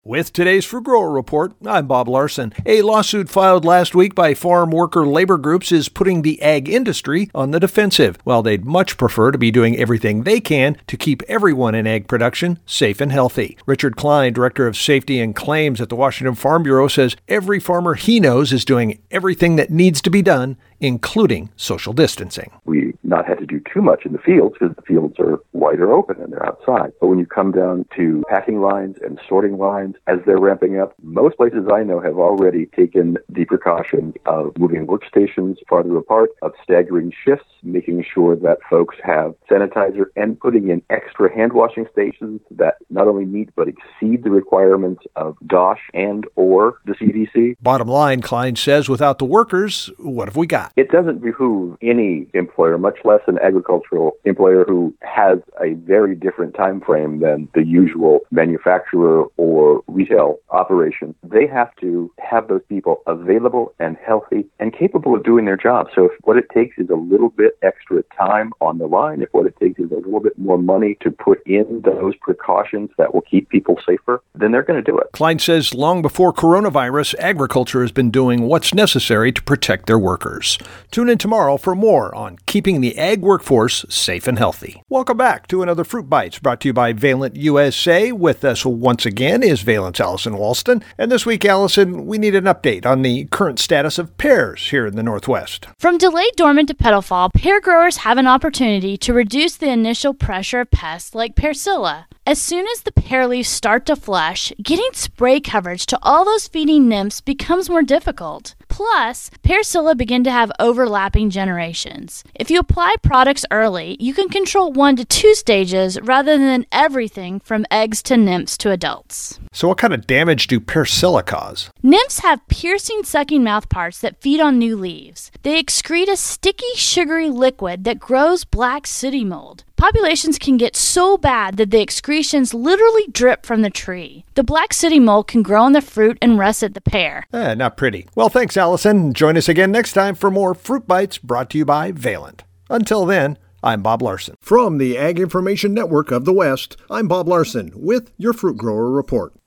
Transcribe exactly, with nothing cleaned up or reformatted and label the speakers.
Speaker 1: With today's Fruit Grower Report, I'm Bob Larson. A lawsuit filed last week by farm worker labor groups is putting the ag industry on the defensive, while they'd much prefer to be doing everything they can to keep everyone in ag production safe and healthy. Richard Klein, Director of Safety and Claims at the Washington Farm Bureau, says every farmer he knows is doing everything that needs to be done, including social distancing.
Speaker 2: We not had to do too much in the fields because the fields are wider open and they're outside. But when you come down to packing lines and sorting lines, as they're ramping up, most places I know have already taken the precautions of moving workstations farther apart, of staggering shifts, making sure that folks have sanitizer, and putting in extra hand washing stations that not only meet but exceed the requirements of D O S H and or the C D C.
Speaker 1: Bottom line, Klein says, without the workers, what have we got?
Speaker 2: It doesn't behoove any employer, much less an agricultural employer who has a very different time frame than the usual manufacturer or retail operation. They have to have those people available and healthy and capable of doing their job. So if what it takes is a little bit extra time on the line, if what it takes is a little bit more money to put in those precautions that will keep people safer, then they're going to do it.
Speaker 1: Klein says long before coronavirus, agriculture has been doing what's necessary to protect their workers. Tune in tomorrow for more on keeping the ag workforce safe and healthy. Welcome back to another Fruit Bites brought to you by Valent U S A. With us once again is Valent's Allison Walston. And this week, Allison, we need an update on the current status of pears here in the Northwest.
Speaker 3: From delayed dormant to petal fall, pear growers have an opportunity to reduce the initial pressure of pests like Persilla. As soon as the pear leaves start to flush, getting spray coverage to all those feeding nymphs becomes more difficult. Plus, Persilla begin to have overlapping generations. If you apply products early, you can control one to two stages rather than everything from eggs to nymphs to adults.
Speaker 1: So what kind of damage do Persilla cause?
Speaker 3: Nymphs have piercing, sucking mouthparts that feed on new leaves. They excrete a sticky, sugary liquid that grows black sooty mold. Populations can get so bad that the excretions literally drip from the tree. The black sooty mold can grow on the fruit and russet the pear.
Speaker 1: Eh, not pretty. Well, thanks, Allison. Join us again next time for more Fruit Bites brought to you by Valent. Until then, I'm Bob Larson. From the Ag Information Network of the West, I'm Bob Larson with your Fruit Grower Report.